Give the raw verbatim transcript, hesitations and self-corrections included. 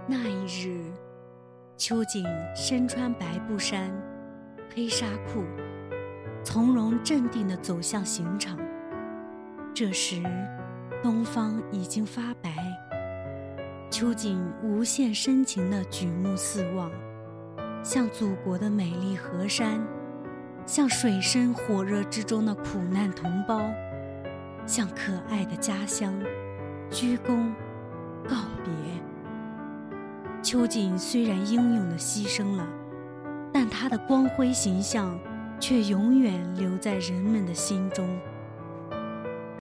那一日，秋瑾身穿白布衫、黑纱裤，从容镇定地走向刑场。这时，东方已经发白，秋瑾无限深情地举目四望，向祖国的美丽河山，向水深火热之中的苦难同胞，向可爱的家乡鞠躬告别。秋瑾虽然英勇地牺牲了，但她的光辉形象却永远留在人们的心中。